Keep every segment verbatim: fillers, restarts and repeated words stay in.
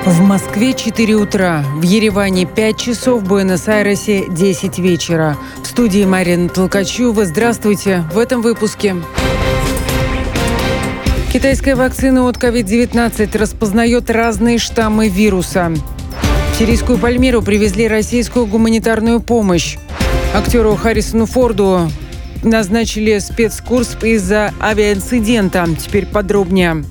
В Москве четыре утра, в Ереване пять часов, в Буэнос-Айресе десять вечера. В студии Марина Толкачева. Здравствуйте. В этом выпуске. Китайская вакцина от ковид девятнадцать распознает разные штаммы вируса. В сирийскую Пальмиру привезли российскую гуманитарную помощь. Актеру Харрисону Форду назначили спецкурс из-за авиаинцидента. Теперь подробнее.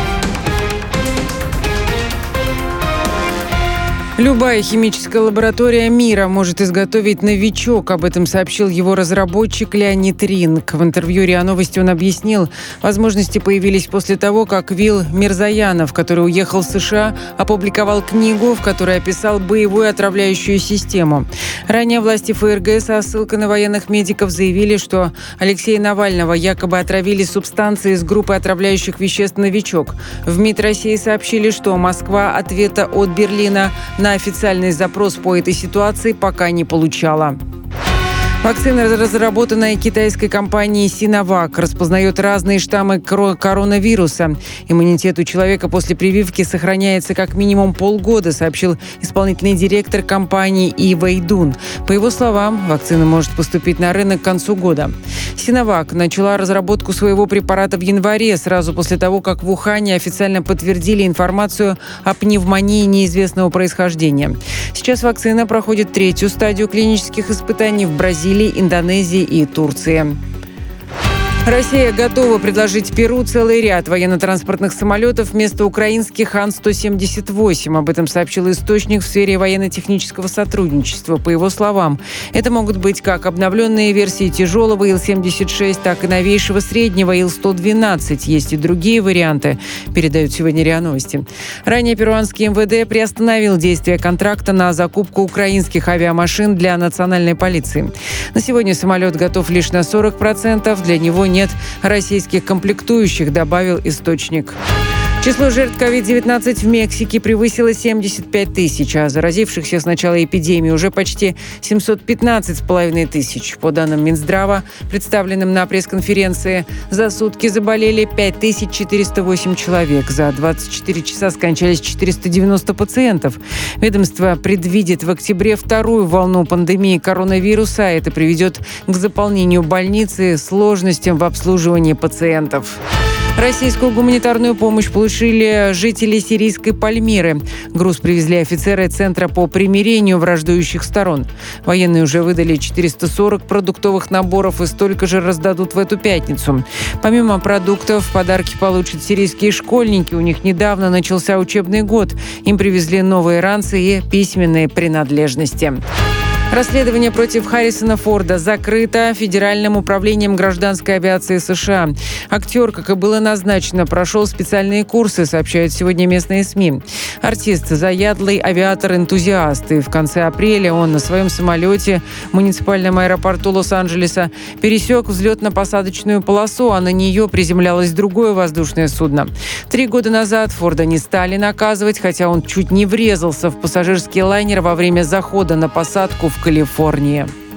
Любая химическая лаборатория мира может изготовить новичок. Об этом сообщил его разработчик Леонид Ринг. В интервью РИА Новости он объяснил, возможности появились после того, как Вил Мирзаянов, который уехал в США, опубликовал книгу, в которой описал боевую отравляющую систему. Ранее власти ФРГ со ссылкой на военных медиков заявили, что Алексея Навального якобы отравили субстанцией из группы отравляющих веществ «Новичок». В МИД России сообщили, что Москва ответа от Берлина на На официальный запрос по этой ситуации пока не получала. Вакцина, разработанная китайской компанией Sinovac, распознает разные штаммы коронавируса. Иммунитет у человека после прививки сохраняется как минимум полгода, сообщил исполнительный директор компании И Вэйдун. По его словам, вакцина может поступить на рынок к концу года. Sinovac начала разработку своего препарата в январе, сразу после того, как в Ухане официально подтвердили информацию о пневмонии неизвестного происхождения. Сейчас вакцина проходит третью стадию клинических испытаний в Бразилии, Индонезии и Турции. Россия готова предложить Перу целый ряд военно-транспортных самолетов вместо украинских Ан сто семьдесят восемь. Об этом сообщил источник в сфере военно-технического сотрудничества. По его словам, это могут быть как обновленные версии тяжелого Ил семьдесят шесть, так и новейшего среднего Ил сто двенадцать. Есть и другие варианты, передают сегодня РИА Новости. Ранее перуанский эм вэ дэ приостановил действие контракта на закупку украинских авиамашин для национальной полиции. На сегодня самолет готов лишь на сорок процентов. Для него нет Нет российских комплектующих, добавил источник. Число жертв ковид девятнадцать в Мексике превысило семьдесят пять тысяч, а заразившихся с начала эпидемии уже почти семьсот пятнадцать с половиной тысяч. По данным Минздрава, представленным на пресс-конференции, за сутки заболели пять тысяч четыреста восемь человек. За двадцать четыре часа скончались четыреста девяносто пациентов. Ведомство предвидит в октябре вторую волну пандемии коронавируса. Это приведет к заполнению больницы, сложностям в обслуживании пациентов. Российскую гуманитарную помощь получили жители сирийской Пальмиры. Груз привезли офицеры Центра по примирению враждующих сторон. Военные уже выдали четыреста сорок продуктовых наборов и столько же раздадут в эту пятницу. Помимо продуктов, подарки получат сирийские школьники. У них недавно начался учебный год. Им привезли новые ранцы и письменные принадлежности. Расследование против Харрисона Форда закрыто Федеральным управлением гражданской авиации США. Актер, как и было назначено, прошел специальные курсы, сообщают сегодня местные СМИ. Артист – заядлый авиатор-энтузиаст. И в конце апреля он на своем самолете в муниципальном аэропорту Лос-Анджелеса пересек взлетно-посадочную полосу, а на нее приземлялось другое воздушное судно. Три года назад Форда не стали наказывать, хотя он чуть не врезался в пассажирский лайнер во время захода на посадку в Калифорнии.